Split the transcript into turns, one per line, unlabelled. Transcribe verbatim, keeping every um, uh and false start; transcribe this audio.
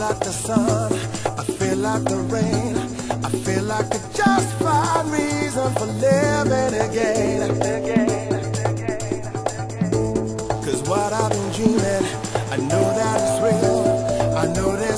like the sun, I feel like the rain, I feel like a just fine reason for living again. Cause what I've been dreaming, I know that it's real, I know that